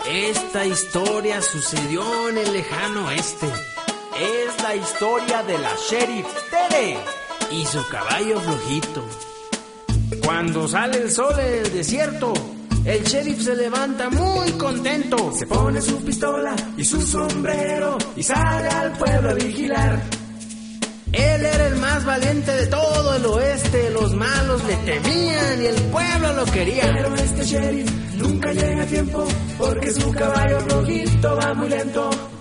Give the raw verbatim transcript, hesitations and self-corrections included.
Esta historia sucedió en el lejano oeste. Es la historia de la Sheriff Tere y su caballo flojito. Cuando sale el sol en el desierto, el sheriff se levanta muy contento. Se pone su pistola y su sombrero y sale al pueblo a vigilar. Él era el más valiente de todo el oeste. Los malos le temían y el pueblo lo quería. Pero este sheriff nunca llega a tiempo porque su caballo flojito va muy lento.